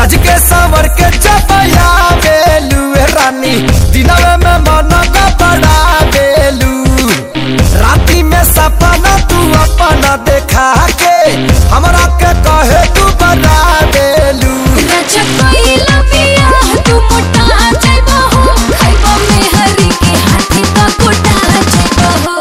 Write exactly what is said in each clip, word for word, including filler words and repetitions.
सज के सवर के चपया बेलू रानी दिनवे में मन का बड़ा बेलू राती में सपना तू अपना देखा के हमरा के कहे तू बड़ा बेलू तू मोटा जाइबा हो खाइबा में हरी के हाथी का कोटा जाइबा हो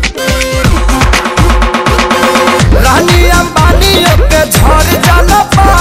झड़ जाला।